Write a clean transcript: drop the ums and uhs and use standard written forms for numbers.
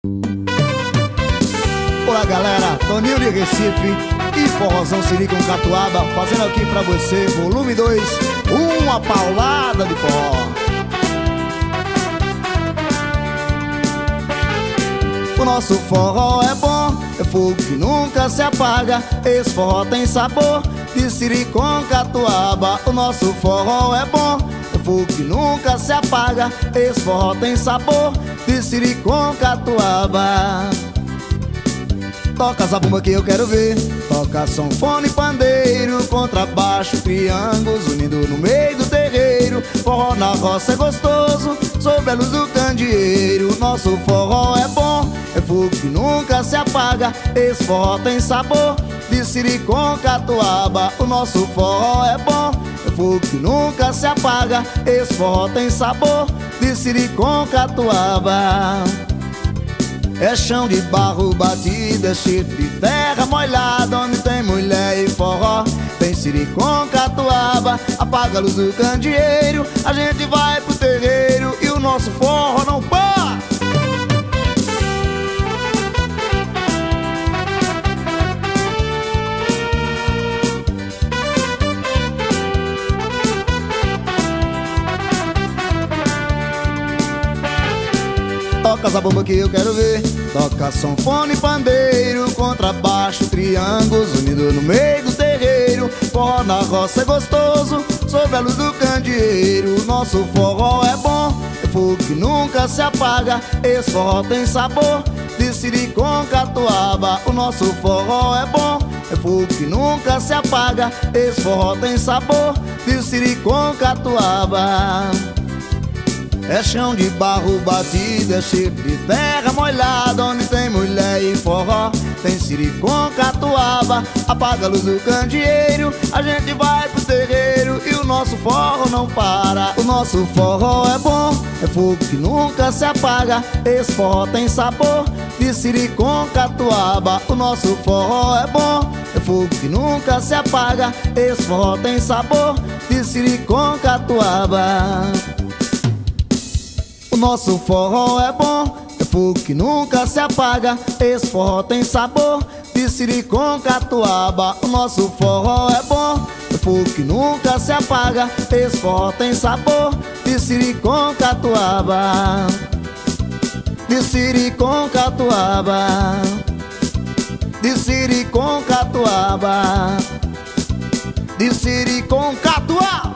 Olá galera, Toninho de Recife e Forrozão Siri com Catuaba, fazendo aqui pra você, volume 2, uma paulada de forró. O nosso forró é bom, é fogo que nunca se apaga. Esse forró tem sabor de Siri com Catuaba. O nosso forró é bom, é fogo que nunca se apaga. Esse forró tem sabor de Siri com Catuaba. Toca essa bomba que eu quero ver. Toca sanfona e pandeiro, contrabaixo, triângulos unindo no meio do terreiro. Forró na roça é gostoso, sob a luz do candeeiro. Nosso forró é bom, é fogo que nunca se apaga. Esse forró tem sabor de Siri com Catuaba. O nosso forró é bom, é fogo que nunca se apaga. Esse forró tem sabor de Siri com Catuaba. É chão de barro batido, é cheio de terra molhada. Onde tem mulher e forró, tem Siri com Catuaba. Apaga a luz do candeeiro, a gente vai pro terreiro e o nosso forró não para. Toca essa bomba que eu quero ver. Toca sanfona e pandeiro, contrabaixo, triângulos unidos no meio do terreiro. Forró na roça é gostoso, sob a luz do candeeiro. Nosso forró é bom, é fogo que nunca se apaga. Esse forró tem sabor de Siri com Catuaba. O nosso forró é bom, é fogo que nunca se apaga. Esse forró tem sabor de Siri com Catuaba. É chão de barro batido, é cheio de terra molhada. Onde tem mulher e forró, tem Siri com Catuaba. Apaga a luz do candeeiro, a gente vai pro terreiro e o nosso forró não para. O nosso forró é bom, é fogo que nunca se apaga. Esse forró tem sabor de Siri com Catuaba. O nosso forró é bom, é fogo que nunca se apaga. Esse forró tem sabor de Siri com Catuaba. O nosso forró é bom, é fogo que nunca se apaga. Esse forró tem sabor de Siri com Catuaba. O nosso forró é bom, é fogo que nunca se apaga. Esse forró tem sabor de Siri com Catuaba. De Siri com Catuaba. De Siri com Catuaba. De Siri com Catuaba.